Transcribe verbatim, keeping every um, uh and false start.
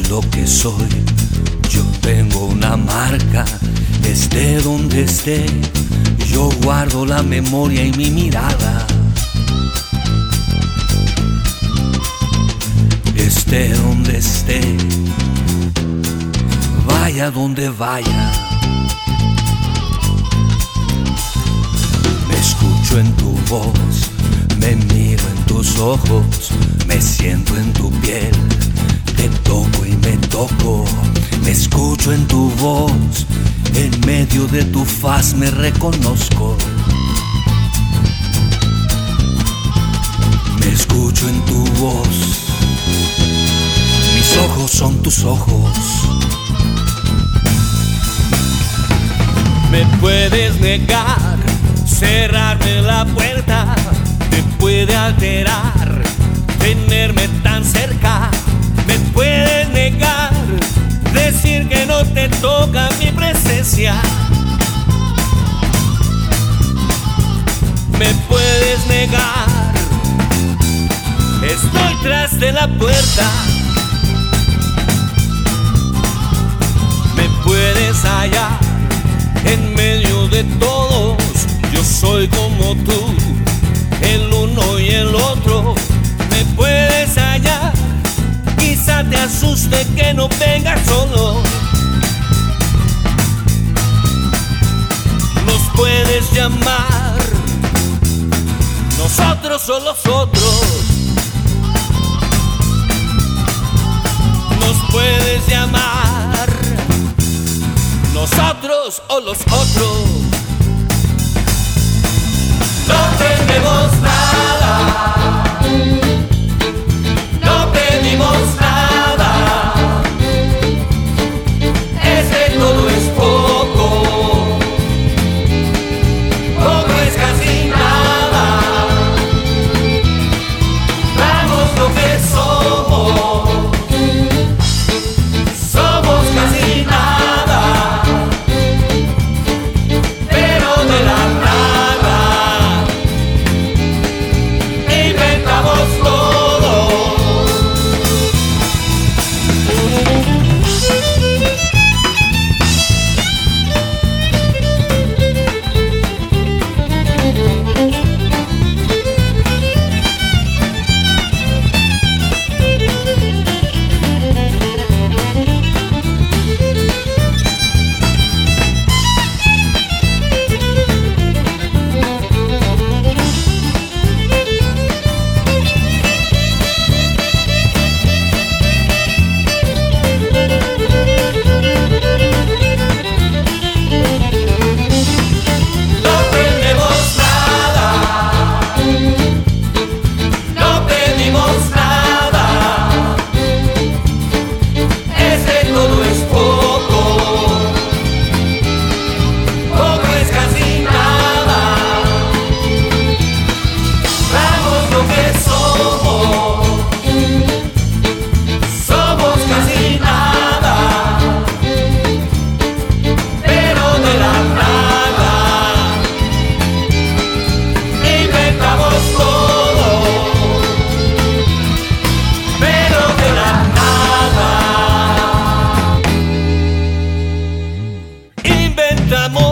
lo que soy. Yo tengo una marca, esté donde esté. Yo guardo la memoria y mi mirada. Esté donde esté, vaya donde vaya. Me escucho en tu voz, me miro en tus ojos, me siento en tu piel, te toco y me toco. Me escucho en tu voz, en medio de tu faz me reconozco. Me escucho en tu voz, mis ojos son tus ojos. Me puedes negar, cerrarme la puerta, te puede alterar tenerme tan cerca. Me puedes negar, decir que no te toca mi presencia. Me puedes negar, estoy tras de la puerta. Me puedes hallar en medio de todos, yo soy como tú, el uno y el otro. Me puedes hallar, quizá te asuste que no vengas solo. Nos puedes llamar, nosotros o los otros. Nos puedes llamar, nosotros o los otros. No tenemos nada, no pedimos nada, ese todo es poco, poco es casi nada, damos lo que somos, somos casi nada, pero de la nada inventamos todo. Inventamos